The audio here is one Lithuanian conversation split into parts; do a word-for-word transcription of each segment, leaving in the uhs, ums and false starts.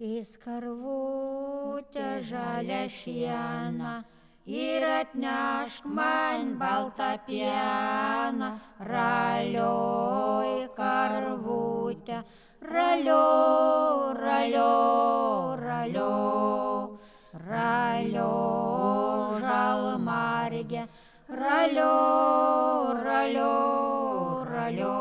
Į karvutę žalią šieną ir atnešk man baltą pieną. Ralioj karvutė, ralio, ralio, ralio, ralio žalmargė, ralio, ralio, ralio.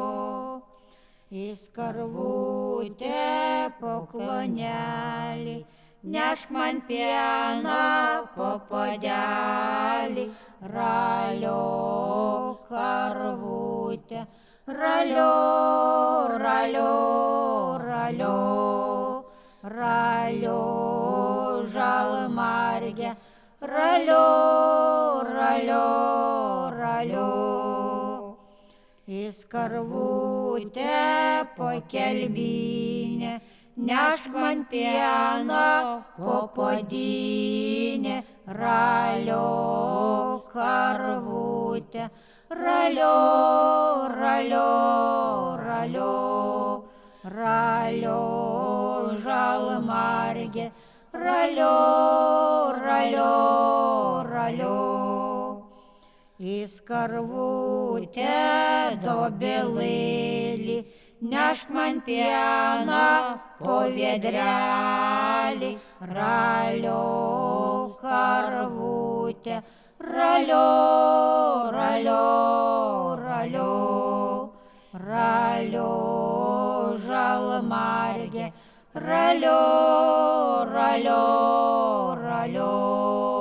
Į karvutę poklonelį, nešk man pieną po puodelį. Ralio karvutė, ralio, ralio, ralio, ralio žalmargė, ralio, ralio, ralio. Į karvutę po kelbinę, nešk man pieną po puodinę. Ralio karvutė, ralio, ralio, ralio, ralio žalmargė, ralio, ralio, ralio. Į karvutę dobelėlį, nešk man pieną po vedrelį. Ralio karvutė, ralio, ralio, ralio, ralio žalmargė, ralio, ralio, ralio.